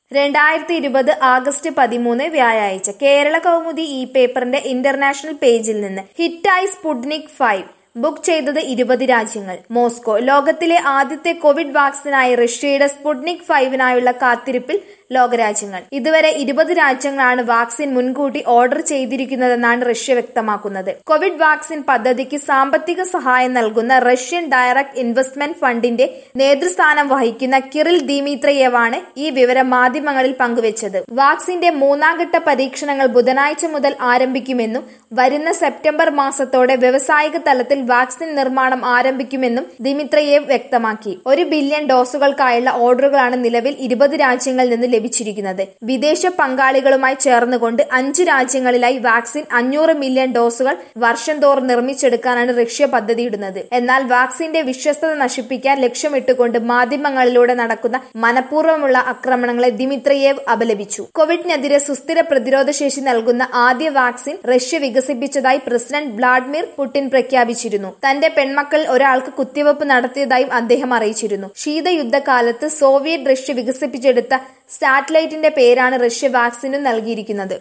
2020 August 13 വ്യാഴാഴ്ച കേരള കൗമുദി ഈ പേപ്പറിന്റെ ഇന്റർനാഷണൽ പേജിൽ നിന്ന് ഹിറ്റായി സ്പുട്നിക് 5 ബുക്ക് ചെയ്തത് 20 രാജ്യങ്ങൾ. മോസ്കോ. ലോകത്തിലെ ആദ്യത്തെ കോവിഡ് വാക്സിനായി റഷ്യയുടെ സ്പുട്നിക് 5നായുള്ള കാത്തിരിപ്പിൽ ലോകരാജ്യങ്ങൾ. ഇതുവരെ 20 രാജ്യങ്ങളാണ് വാക്സിൻ മുൻകൂട്ടി ഓർഡർ ചെയ്തിരിക്കുന്നതെന്നാണ് റഷ്യ വ്യക്തമാക്കുന്നത്. കോവിഡ് വാക്സിൻ പദ്ധതിക്ക് സാമ്പത്തിക സഹായം നൽകുന്ന റഷ്യൻ ഡയറക്ട് ഇൻവെസ്റ്റ്മെന്റ് ഫണ്ടിന്റെ നേതൃസ്ഥാനം വഹിക്കുന്ന കിറിൽ ദിമിത്രയേവാണ് ഈ വിവരം മാധ്യമങ്ങളിൽ പങ്കുവച്ചത്. വാക്സിന്റെ മൂന്നാംഘട്ട പരീക്ഷണങ്ങൾ ബുധനാഴ്ച മുതൽ ആരംഭിക്കുമെന്നും വരുന്ന സെപ്റ്റംബർ മാസത്തോടെ വ്യാവസായിക തലത്തിൽ വാക്സിൻ നിർമ്മാണം ആരംഭിക്കുമെന്നും ദിമിത്രയേവ് വ്യക്തമാക്കി. 1 ബില്യൺ ഡോസുകൾക്കായുള്ള ഓർഡറുകളാണ് നിലവിൽ 20 രാജ്യങ്ങളിൽ നിന്ന് ലഭിച്ചിരിക്കുന്നത്. വിദേശ പങ്കാളികളുമായി ചേർന്നുകൊണ്ട് 5 രാജ്യങ്ങളിലായി വാക്സിൻ 500 മില്യൺ ഡോസുകൾ വർഷം തോറും നിർമ്മിച്ചെടുക്കാനാണ് റഷ്യ പദ്ധതിയിടുന്നത്. എന്നാൽ വാക്സിന്റെ വിശ്വസ്തത നശിപ്പിക്കാൻ ലക്ഷ്യമിട്ടുകൊണ്ട് മാധ്യമങ്ങളിലൂടെ നടക്കുന്ന മനഃപൂർവ്വമുള്ള ആക്രമണങ്ങളെ ദിമിത്രയേവ് അപലപിച്ചു. കോവിഡിനെതിരെ സുസ്ഥിര പ്രതിരോധ ശേഷി നൽകുന്ന ആദ്യ വാക്സിൻ റഷ്യ വികസിപ്പിച്ചതായി പ്രസിഡന്റ് വ്ളാഡിമിർ പുടിൻ പ്രഖ്യാപിച്ചിരുന്നു. തന്റെ പെൺമക്കൾ ഒരാൾക്ക് കുത്തിവയ്പ് നടത്തിയതായും അദ്ദേഹം അറിയിച്ചിരുന്നു. ശീതയുദ്ധകാലത്ത് സോവിയറ്റ് റഷ്യ വികസിപ്പിച്ചെടുത്ത സാറ്റലൈറ്റിന്റെ പേരാണ് റഷ്യ വാക്സിനും നൽകിയിരിക്കുന്നത്.